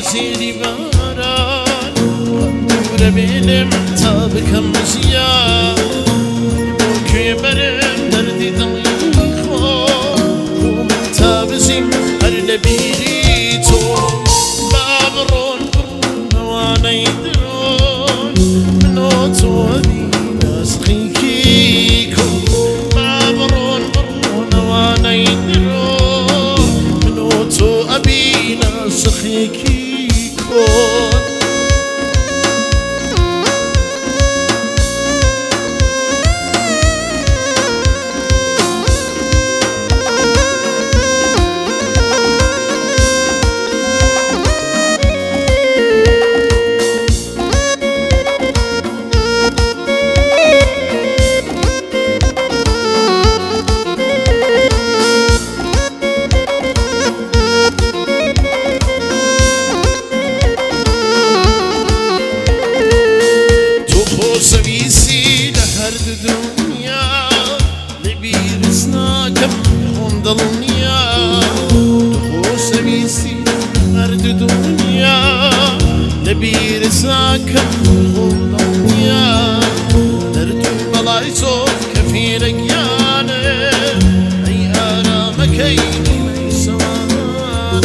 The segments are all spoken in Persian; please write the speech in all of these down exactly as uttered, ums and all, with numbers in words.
زیری باران دوره بینم تا بکم زیاد بوکی برم دردی دلی خون تا بزیم هر لبیری تو بابرون برون نوانه درون منو تو بین اسقیکی کن بابرون برون نوانه درون منو تو بین اسقیکی کن سويسي لهرد دنيا لبير سناكم هم ضلنيا دخو سويسي لهرد دنيا لبير سناكم هم ضلنيا دردو بلاي صوف كفيرك يانا اي انا مكيني ميسوانا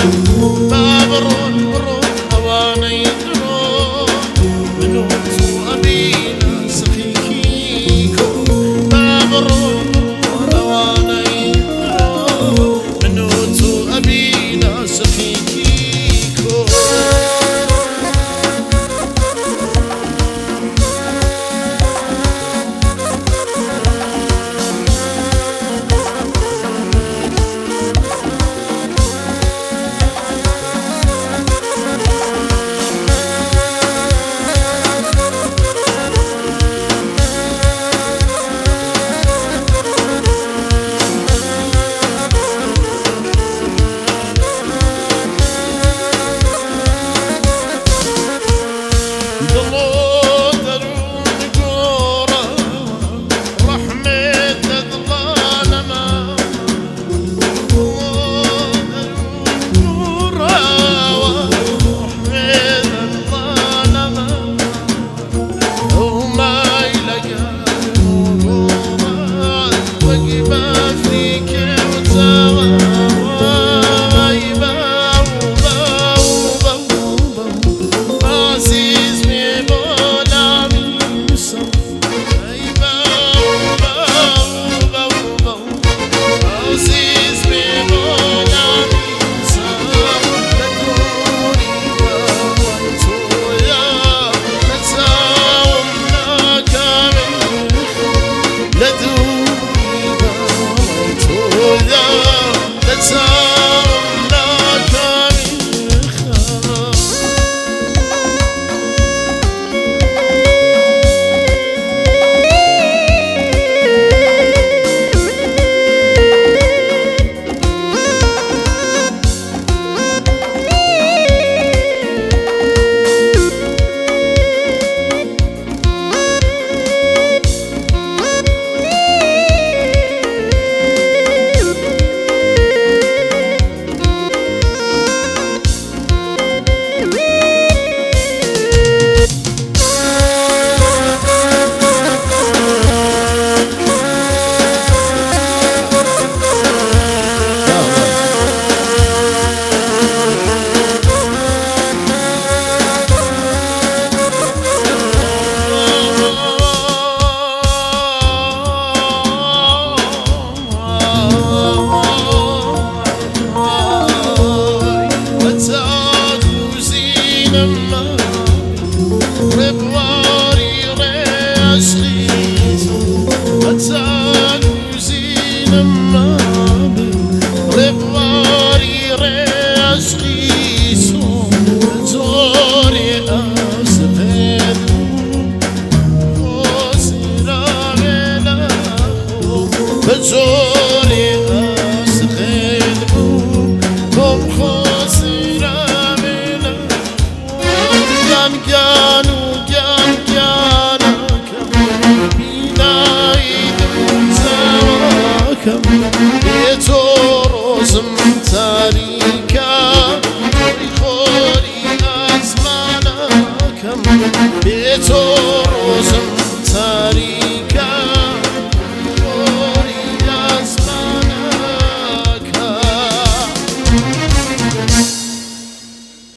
بابرون برون هوانا يدرون منو أبينا يتورو زم تاريكا